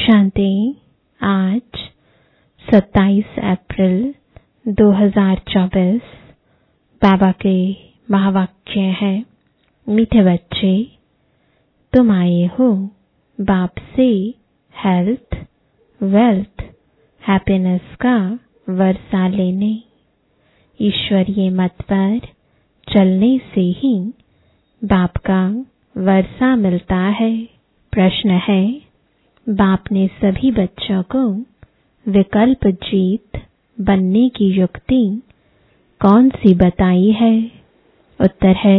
शांति। आज 27 अप्रैल 2024 बाबा के महावाक्य है। मीठे बच्चे, तुम आए हो बाप से हेल्थ, वेल्थ, हैप्पीनेस का वर्षा लेने। ईश्वरीय मत पर चलने से ही बाप का वर्षा मिलता है। प्रश्न है, बाप ने सभी बच्चों को विकल्प जीत बनने की युक्ति कौन सी बताई है? उत्तर है,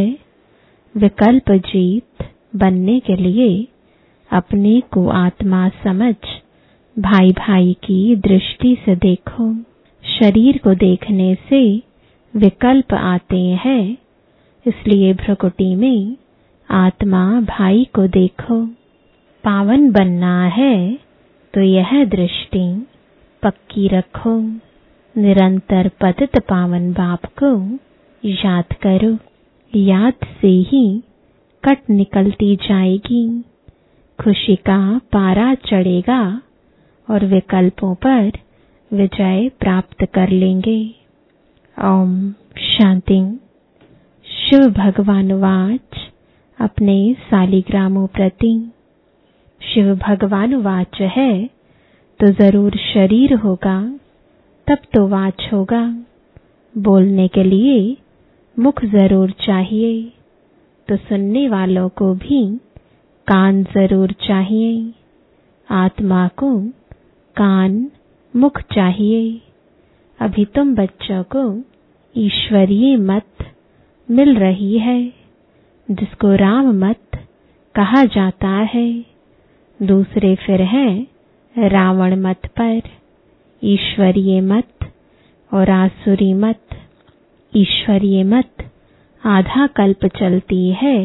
विकल्प जीत बनने के लिए अपने को आत्मा समझ भाई भाई की दृष्टि से देखो। शरीर को देखने से विकल्प आते हैं, इसलिए भ्रुकुटी में आत्मा भाई को देखो। पावन बनना है तो यह दृष्टि पक्की रखो। निरंतर पतित पावन बाप को याद करो। याद से ही कट निकलती जाएगी, खुशी का पारा चढ़ेगा और विकल्पों पर विजय प्राप्त कर लेंगे। ओम शांति। शिव भगवान वाच अपने सालिग्रामों प्रति। शिव भगवान वाच है तो जरूर शरीर होगा, तब तो वाच होगा। बोलने के लिए मुख जरूर चाहिए, तो सुनने वालों को भी कान जरूर चाहिए। आत्मा को कान मुख चाहिए। अभी तुम बच्चों को ईश्वरीय मत मिल रही है, जिसको राम मत कहा जाता है। दूसरे फिर हैं रावण मत पर, ईश्वरीय मत और आसुरी मत। ईश्वरीय मत आधा कल्प चलती है।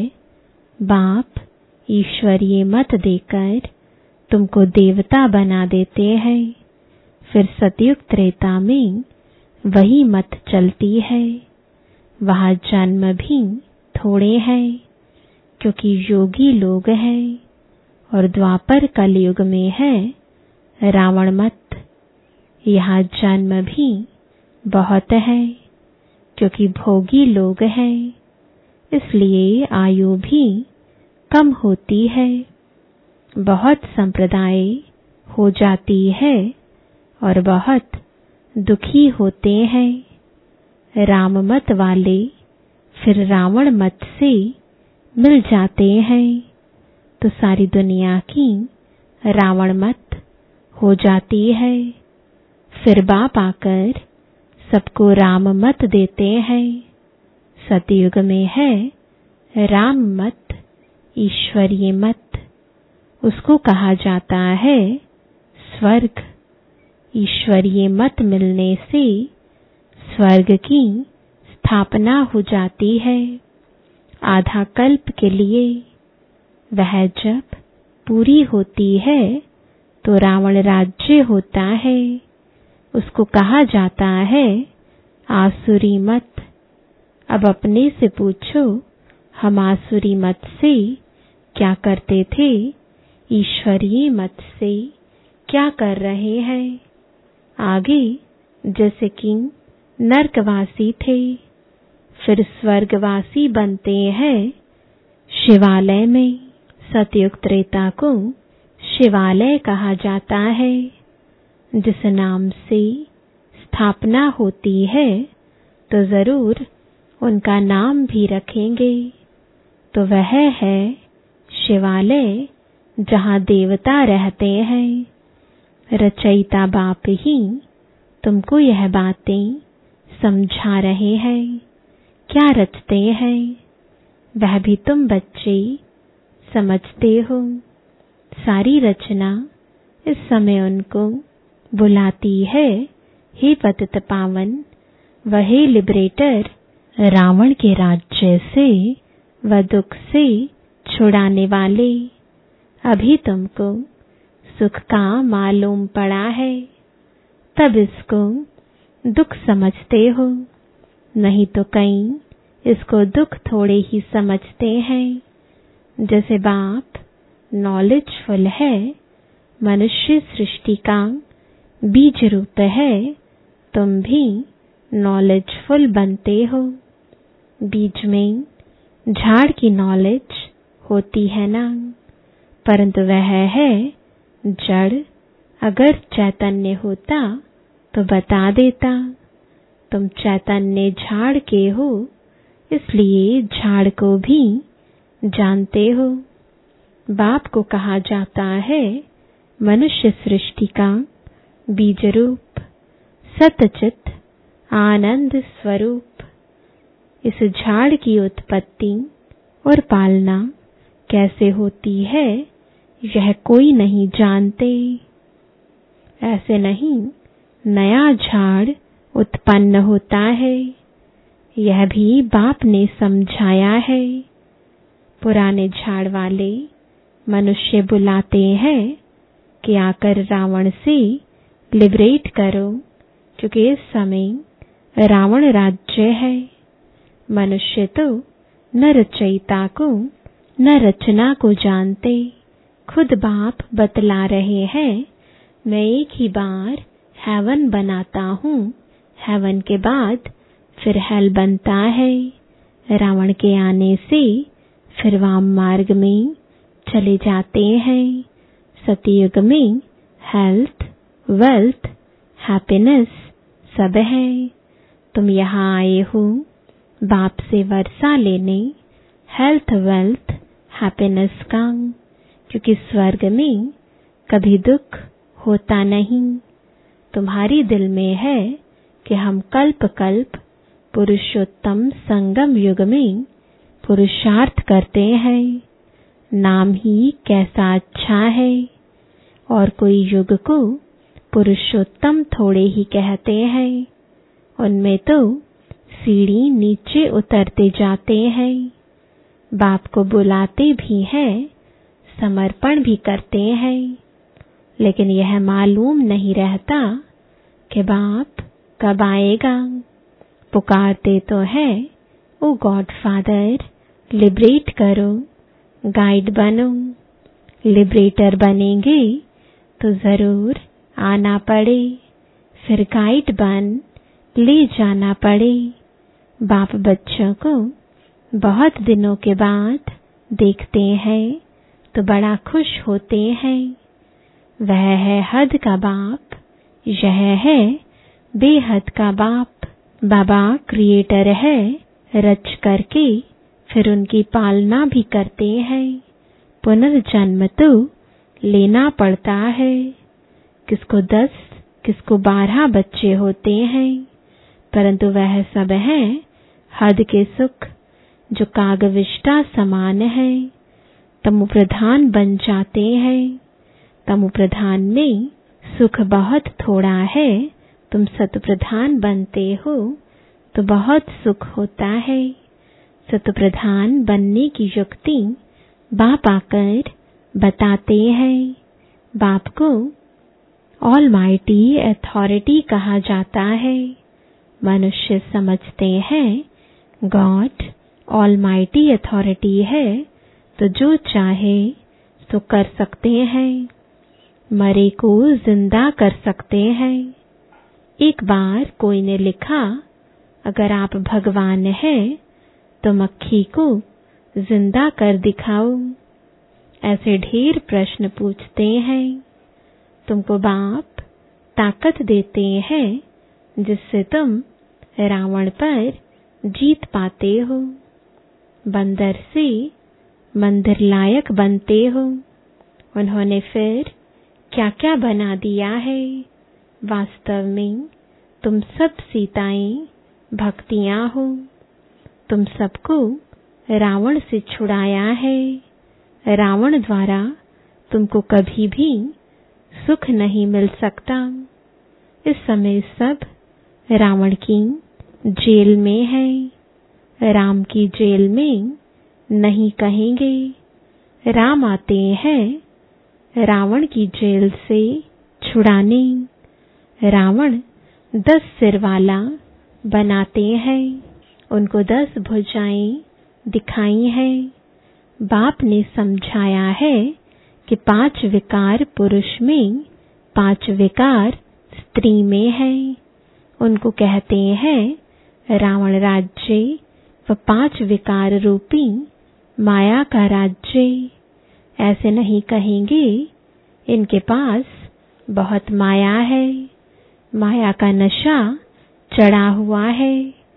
बाप ईश्वरीय मत देकर तुमको देवता बना देते हैं। फिर सतयुग त्रेता में वही मत चलती है। वहाँ जन्म भी थोड़े हैं, क्योंकि योगी लोग हैं। और द्वापर कलयुग में है रावण मत। यहाँ जन्म भी बहुत है, क्योंकि भोगी लोग हैं, इसलिए आयु भी कम होती है। बहुत संप्रदाय हो जाती है और बहुत दुखी होते हैं। राम मत वाले फिर रावण मत से मिल जाते हैं, तो सारी दुनिया की रावण मत हो जाती है। फिर बाप आकर सबको राम मत देते हैं। सतयुग में है राम मत, ईश्वरीय मत। उसको कहा जाता है स्वर्ग। ईश्वरीय मत मिलने से स्वर्ग की स्थापना हो जाती है, आधा कल्प के लिए। वह जब पूरी होती है तो रावण राज्य होता है। उसको कहा जाता है आसुरी मत। अब अपने से पूछो, हम आसुरी मत से क्या करते थे? ईश्वरीय मत से क्या कर रहे हैं? आगे जैसे कि नरकवासी थे, फिर स्वर्गवासी बनते हैं शिवालय में। सतयुग त्रेता को शिवालय कहा जाता है। जिस नाम से स्थापना होती है तो जरूर उनका नाम भी रखेंगे। तो वह है शिवालय, जहाँ देवता रहते हैं। रचयिता बाप ही तुमको यह बातें समझा रहे हैं। क्या रचते हैं वह भी तुम बच्चे समझते हो। सारी रचना इस समय उनको बुलाती है, हे पतित पावन, वहे लिबरेटर, रावण के राज्य से व दुख से छुड़ाने वाले। अभी तुमको सुख का मालूम पड़ा है, तब इसको दुख समझते हो। नहीं तो कई इसको दुख थोड़े ही समझते हैं। जैसे बाप नॉलेजफुल है, मनुष्य सृष्टि का बीज रूप है, तुम भी नॉलेजफुल बनते हो। बीज में झाड़ की नॉलेज होती है ना, परंतु वह है जड़। अगर चैतन्य होता तो बता देता। तुम चैतन्य झाड़ के हो, इसलिए झाड़ को भी जानते हो। बाप को कहा जाता है मनुष्य सृष्टि का बीज रूप, सतचित आनंद स्वरूप। इस झाड़ की उत्पत्ति और पालना कैसे होती है, यह कोई नहीं जानते। ऐसे नहीं नया झाड़ उत्पन्न होता है, यह भी बाप ने समझाया है। पुराने झाड़ वाले मनुष्य बुलाते हैं कि आकर रावण से लिबरेट करो, क्योंकि इस समय रावण राज्य है। मनुष्य तो न रचयिता को न रचना को जानते। खुद बाप बतला रहे हैं, मैं एक ही बार हेवन बनाता हूँ, हेवन के बाद फिर हेल बनता है। रावण के आने से फिर वाम मार्ग में चले जाते हैं। सतयुग में हेल्थ, वेल्थ, हैप्पीनेस सब है। तुम यहाँ आए हो बाप से वर्षा लेने, हेल्थ, वेल्थ, हैप्पीनेस का, क्योंकि स्वर्ग में कभी दुख होता नहीं। तुम्हारी दिल में है कि हम कल्प कल्प पुरुषोत्तम संगम युग में पुरुषार्थ करते हैं। नाम ही कैसा अच्छा है, और कोई युग को पुरुषोत्तम थोड़े ही कहते हैं। उनमें तो सीढ़ी नीचे उतरते जाते हैं। बाप को बुलाते भी हैं, समर्पण भी करते हैं, लेकिन यह मालूम नहीं रहता कि बाप कब आएगा। पुकारते तो है, ओ गॉड फादर लिबरेट करो, गाइड बनो। लिबरेटर बनेंगे तो जरूर आना पड़े, फिर गाइड बन ले जाना पड़े। बाप बच्चों को बहुत दिनों के बाद देखते हैं तो बड़ा खुश होते हैं। वह है हद का बाप, यह है बेहद का बाप। बाबा क्रिएटर है, रच करके फिर उनकी पालना भी करते हैं। पुनर्जन्म तो लेना पड़ता है। किसको 10, किसको 12 बच्चे होते हैं, परंतु वह सब है हद के सुख, जो कागविष्टा समान है। तमो प्रधान बन जाते हैं। तमो प्रधान में सुख बहुत थोड़ा है। तुम सत प्रधान बनते हो तो बहुत सुख होता है। सत प्रधान बनने की युक्ति बाप आकर बताते हैं। बाप को ऑलमाइटी अथॉरिटी कहा जाता है। मनुष्य समझते हैं गॉड ऑलमाइटी अथॉरिटी है, तो जो चाहे तो कर सकते हैं, मरे को जिंदा कर सकते हैं। एक बार कोई ने लिखा, अगर आप भगवान हैं तो मक्खी को जिंदा कर दिखाओ। ऐसे ढेर प्रश्न पूछते हैं। तुमको बाप ताकत देते हैं जिससे तुम रावण पर जीत पाते हो। बंदर से मंदिर लायक बनते हो। उन्होंने फिर क्या क्या बना दिया है। वास्तव में तुम सब सीताएं भक्तियां हो। तुम सबको रावण से छुड़ाया है। रावण द्वारा तुमको कभी भी सुख नहीं मिल सकता। इस समय सब रावण की जेल में है। राम की जेल में नहीं कहेंगे। राम आते हैं रावण की जेल से छुड़ाने। रावण 10 सिर वाला बनाते हैं। उनको 10 भुजाएं दिखाई हैं। बाप ने समझाया है कि 5 विकार पुरुष में, 5 विकार स्त्री में है। उनको कहते हैं रावण राज्य व 5 विकार रूपी माया का राज्य। ऐसे नहीं कहेंगे इनके पास बहुत माया है, माया का नशा चढ़ा हुआ है।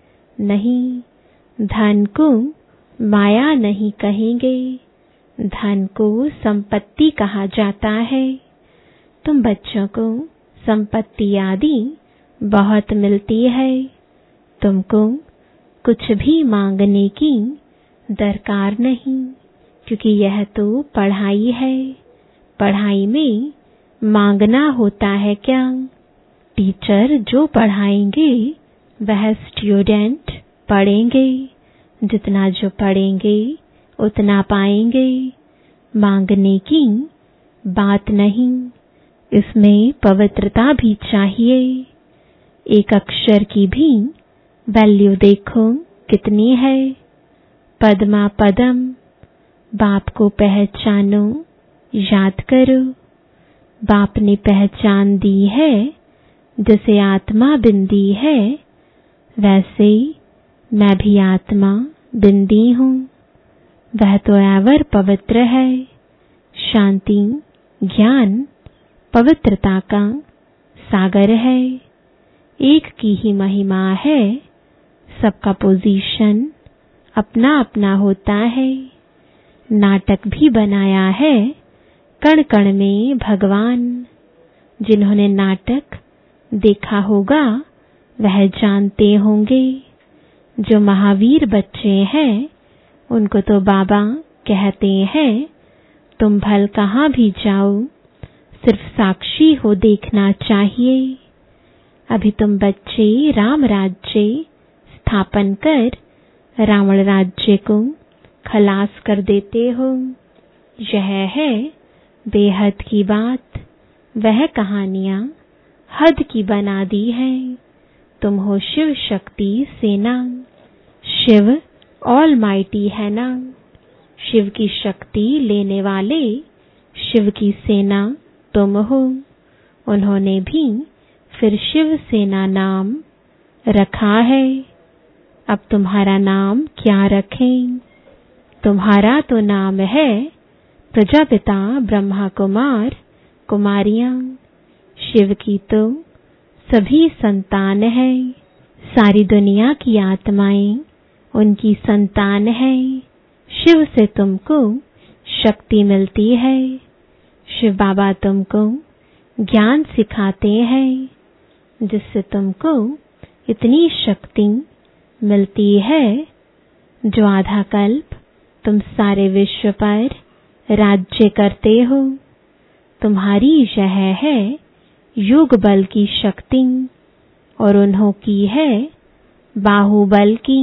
नहीं, धन को माया नहीं कहेंगे, धन को संपत्ति कहा जाता है। तुम बच्चों को संपत्ति आदि बहुत मिलती है, तुमको कुछ भी मांगने की दरकार नहीं, क्योंकि यह तो पढ़ाई है। पढ़ाई में मांगना होता है क्या? टीचर जो पढ़ाएंगे वह स्टूडेंट पढ़ेंगे, जितना जो पढ़ेंगे उतना पाएंगे। मांगने की बात नहीं, इसमें पवित्रता भी चाहिए। एक अक्षर की भी वैल्यू देखो कितनी है। पद्मा पदम, बाप को पहचानो, याद करो। बाप ने पहचान दी है, जैसे आत्मा बिंदी है वैसे मैं भी आत्मा बिंदी हूँ। वह तो एवर पवित्र है। शांति, ज्ञान, पवित्रता का सागर है। एक की ही महिमा है, सबका पोजीशन अपना अपना होता है। नाटक भी बनाया है कण कण में भगवान। जिन्होंने नाटक देखा होगा वह जानते होंगे। जो महावीर बच्चे हैं उनको तो बाबा कहते हैं तुम भल कहाँ भी जाओ, सिर्फ साक्षी हो देखना चाहिए। अभी तुम बच्चे राम राज्य स्थापन कर रावण राज्य को खलास कर देते हो। यह है बेहद की बात। वह कहानियां हद की बना दी है। तुम हो शिव शक्ति सेना। शिव ऑलमाइटी है ना। शिव की शक्ति लेने वाले, शिव की सेना तुम हो। उन्होंने भी फिर शिव सेना नाम रखा है। अब तुम्हारा नाम क्या रखें? तुम्हारा तो नाम है प्रजापिता ब्रह्मा कुमार कुमारियां। शिव की तो सभी संतान है। सारी दुनिया की आत्माएं उनकी संतान है। शिव से तुमको शक्ति मिलती है। शिव बाबा तुमको ज्ञान सिखाते हैं, जिससे तुमको इतनी शक्ति मिलती है जो आधा कल्प तुम सारे विश्व पर राज्य करते हो। तुम्हारी यह है योग बल की शक्ति और उन्हों की है बाहुबल की।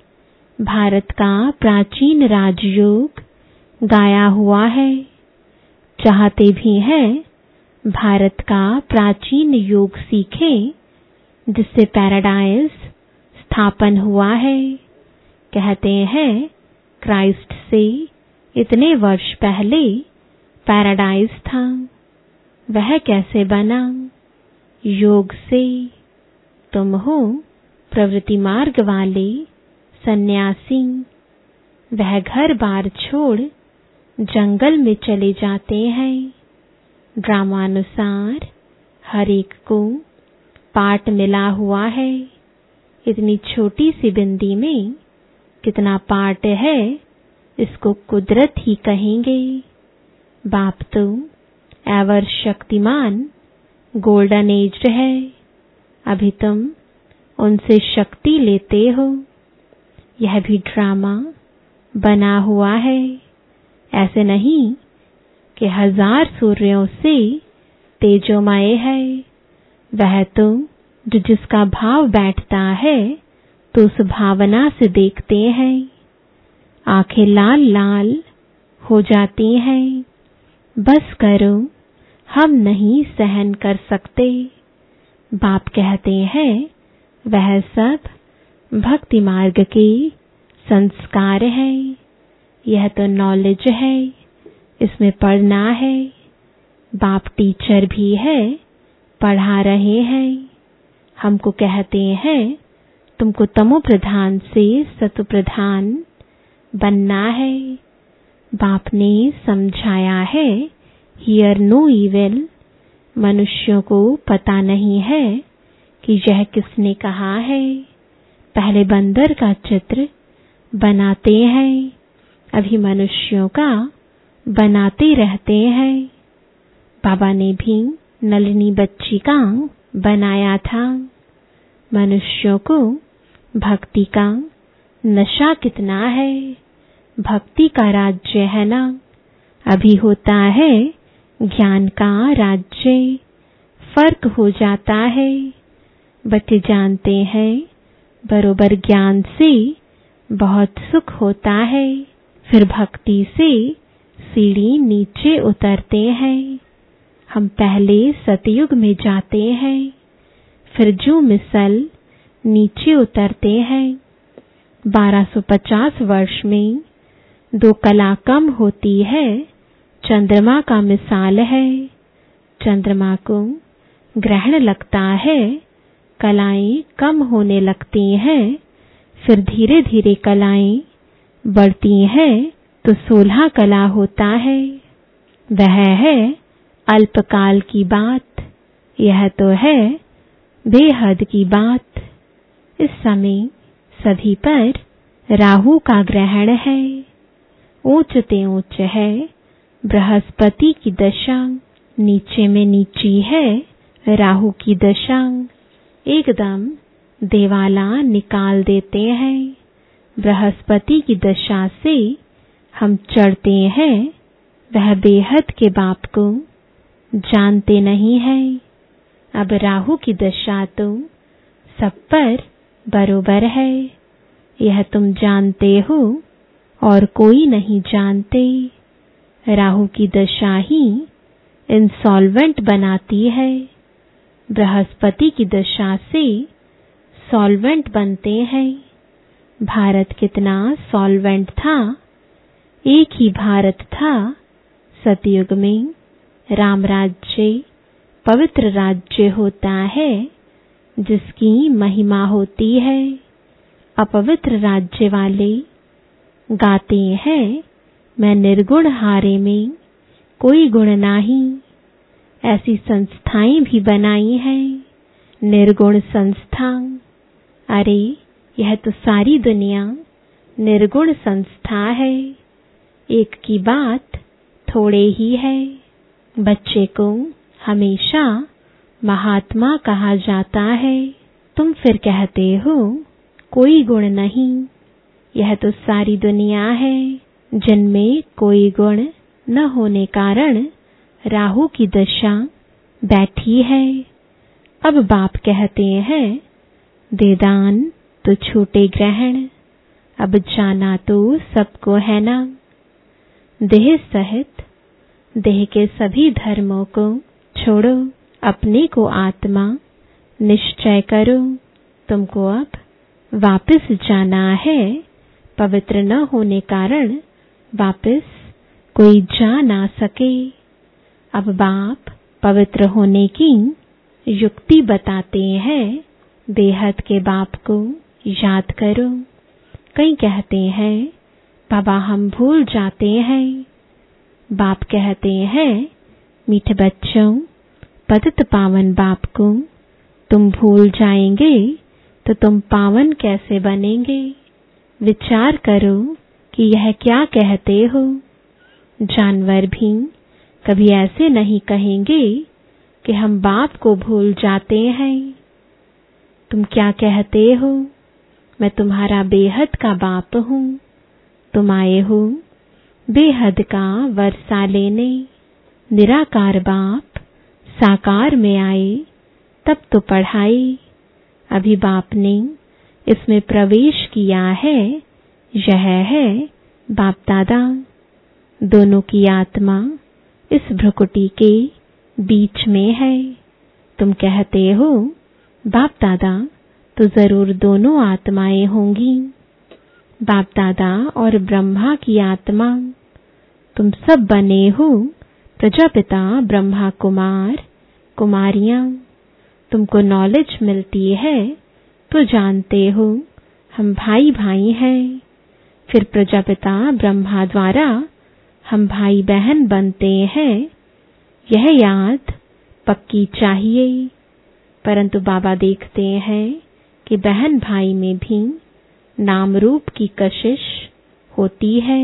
भारत का प्राचीन राजयोग गाया हुआ है। चाहते भी हैं भारत का प्राचीन योग सीखें, जिससे पैराडाइज स्थापन हुआ है। कहते हैं क्राइस्ट से इतने वर्ष पहले पैराडाइज था। वह कैसे बना? योग से। तुम हो प्रवृत्ति मार्ग वाले सन्यासी। वह घर बार छोड़ जंगल में चले जाते हैं। ड्रामानुसार हर एक को पाठ मिला हुआ है। इतनी छोटी सी बिंदी में कितना पाठ है, इसको कुदरत ही कहेंगे। बाप तो एवर शक्तिमान गोल्डन एज्ड है। अभी तुम उनसे शक्ति लेते हो। यह भी ड्रामा बना हुआ है। ऐसे नहीं कि 1000 सूर्यों से तेजोमय है। वह तो जो जिसका भाव बैठता है तो उस भावना से देखते हैं। आंखें लाल लाल हो जाती हैं। बस करो, हम नहीं सहन कर सकते। बाप कहते हैं वह सब भक्ति मार्ग के संस्कार है। यह तो नॉलेज है, इसमें पढ़ना है। बाप टीचर भी है, पढ़ा रहे हैं। हमको कहते हैं तुमको तमो प्रधान से सतो प्रधान बनना है। बाप ने समझाया है हियर नो इविल। मनुष्यों को पता नहीं है कि यह किसने कहा है। पहले बंदर का चित्र बनाते हैं, अभी मनुष्यों का बनाते रहते हैं। बाबा ने भी नलिनी बच्ची का बनाया था। मनुष्यों को भक्ति का नशा कितना है। भक्ति का राज्य है ना, अभी होता है ज्ञान का राज्य। फर्क हो जाता है। बच्चे जानते हैं बरोबर ज्ञान से बहुत सुख होता है, फिर भक्ति से सीढ़ी नीचे उतरते हैं। हम पहले सतयुग में जाते हैं, फिर जो मिसल नीचे उतरते हैं। 1250 वर्ष में 2 कला कम होती है। चंद्रमा का मिसाल है। चंद्रमा को ग्रहण लगता है, कलाएं कम होने लगती हैं, फिर धीरे धीरे कलाएं बढ़ती हैं तो 16 कला होता है। वह है अल्पकाल की बात, यह तो है बेहद की बात। इस समय सभी पर राहु का ग्रहण है। ऊंचते ऊंच है बृहस्पति की दशा, नीचे में नीची है राहु की दशा। एकदम देवाला निकाल देते हैं। बृहस्पति की दशा से हम चढ़ते हैं, वह बेहद के बाप को जानते नहीं हैं। अब राहु की दशा तो सब पर बरोबर है, यह तुम जानते हो और कोई नहीं जानते। राहु की दशा ही इंसॉल्वेंट बनाती है। बृहस्पति की दशा से सॉल्वेंट बनते हैं। भारत कितना सॉल्वेंट था। एक ही भारत था। सतयुग में राम राज्य पवित्र राज्य होता है, जिसकी महिमा होती है। अपवित्र राज्य वाले गाते हैं मैं निर्गुण हारे में कोई गुण नहीं। ऐसी संस्थाएं भी बनाई हैं, निर्गुण संस्था। अरे यह तो सारी दुनिया निर्गुण संस्था है। एक की बात थोड़े ही है। बच्चे को हमेशा महात्मा कहा जाता है। तुम फिर कहते हो कोई गुण नहीं। यह तो सारी दुनिया है जिनमें कोई गुण न होने कारण राहु की दशा बैठी है। अब बाप कहते हैं देदान तो छूटे ग्रहण, अब जाना तो सबको है ना। देह सहित देह के सभी धर्मों को छोड़ो, अपने को आत्मा निश्चय करो। तुमको अब वापस जाना है। पवित्र न होने कारण वापस कोई जा ना सके। अब बाप पवित्र होने की युक्ति बताते हैं। बेहद के बाप को याद करो। कई कहते हैं बाबा हम भूल जाते हैं। बाप कहते हैं मीठे बच्चों, पतित पावन बाप को तुम भूल जाएंगे तो तुम पावन कैसे बनेंगे। विचार करो कि यह क्या कहते हो। जानवर भी कभी ऐसे नहीं कहेंगे कि हम बाप को भूल जाते हैं। तुम क्या कहते हो, मैं तुम्हारा बेहद का बाप हूँ। तुम आए हो बेहद का वर्षा लेने। निराकार बाप साकार में आए तब तो पढ़ाई। अभी बाप ने इसमें प्रवेश किया है। यह है बाप दादा। दोनों की आत्मा इस भ्रुकुटी के बीच में है। तुम कहते हो बाप दादा तो जरूर दोनों आत्माएं होंगी। बाप दादा और ब्रह्मा की आत्मा। तुम सब बने हो प्रजापिता ब्रह्मा कुमार कुमारियां। तुमको नॉलेज मिलती है तो जानते हो हम भाई भाई हैं। फिर प्रजापिता ब्रह्मा द्वारा हम भाई बहन बनते हैं, यह याद पक्की चाहिए। परंतु बाबा देखते हैं कि बहन भाई में भी नाम रूप की कशिश होती है।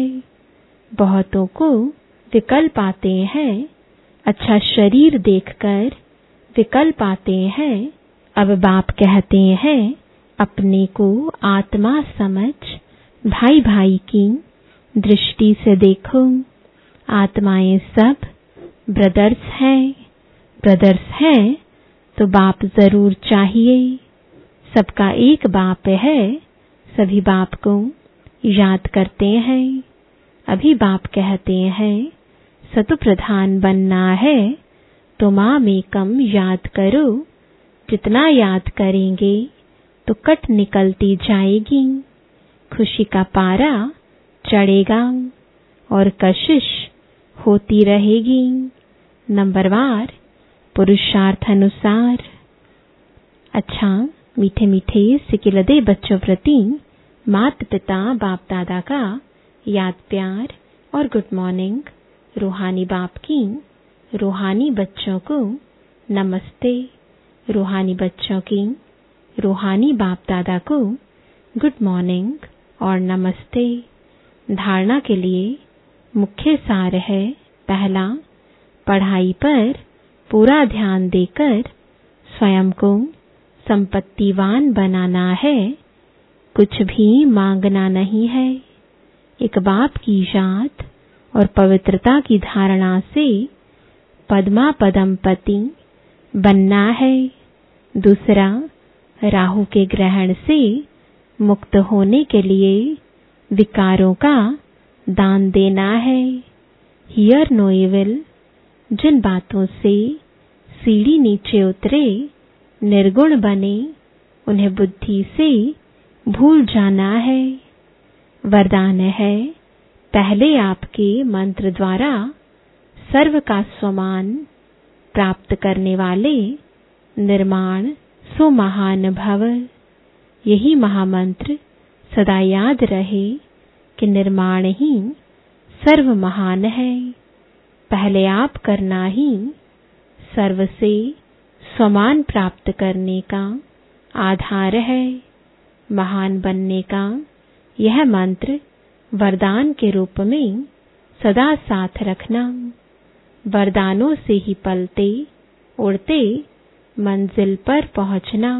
बहुतों को विकल्प आते हैं, अच्छा शरीर देखकर विकल्प आते हैं। अब बाप कहते हैं अपने को आत्मा समझ भाई भाई की दृष्टि से देखो। आत्माएं सब ब्रदर्स हैं। ब्रदर्स हैं तो बाप जरूर चाहिए। सबका एक बाप है, सभी बाप को याद करते हैं। अभी बाप कहते हैं सतु प्रधान बनना है तो माम एकम याद करो। जितना याद करेंगे तो कट निकलती जाएगी, खुशी का पारा चढ़ेगा और कशिश होती रहेगी। नंबरवार पुरुषार्थ अनुसार। अच्छा मीठे मीठे सिकिलदे बच्चों प्रति माता पिता बाप दादा का याद प्यार और गुड मॉर्निंग। रूहानी बाप की रूहानी बच्चों को नमस्ते। रूहानी बच्चों की रूहानी बाप दादा को गुड मॉर्निंग और नमस्ते। धारणा के लिए मुख्य सार है, पहला, पढ़ाई पर पूरा ध्यान देकर स्वयं को संपत्तिवान बनाना है, कुछ भी मांगना नहीं है। एक बाप की याद और पवित्रता की धारणा से पद्मा पदमपति बनना है। दूसरा, राहु के ग्रहण से मुक्त होने के लिए विकारों का दान देना है। हियर नो इविल, जिन बातों से सीढ़ी नीचे उतरे निर्गुण बने उन्हें बुद्धि से भूल जाना है। वरदान है, पहले आपके मंत्र द्वारा सर्व का स्वमान प्राप्त करने वाले निर्माण सो महान भव। यही महामंत्र सदा याद रहे कि निर्माण ही सर्व महान है। पहले आप करना ही सर्व से स्वमान प्राप्त करने का आधार है। महान बनने का यह मंत्र वरदान के रूप में सदा साथ रखना। वरदानों से ही पलते उड़ते मंजिल पर पहुंचना।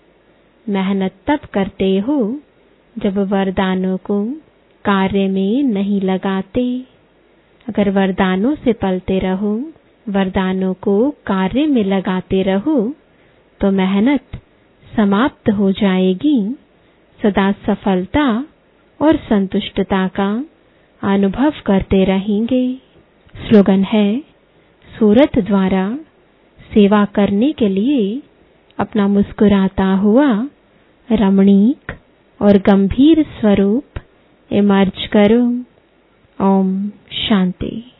मेहनत तब करते हो जब वरदानों को कार्य में नहीं लगाते। अगर वरदानों से पलते रहो, वरदानों को कार्य में लगाते रहो तो मेहनत समाप्त हो जाएगी। सदा सफलता और संतुष्टता का अनुभव करते रहेंगे। स्लोगन है, सूरत द्वारा सेवा करने के लिए अपना मुस्कुराता हुआ रमणीक और गंभीर स्वरूप इमर्ज करो। ओम शांति।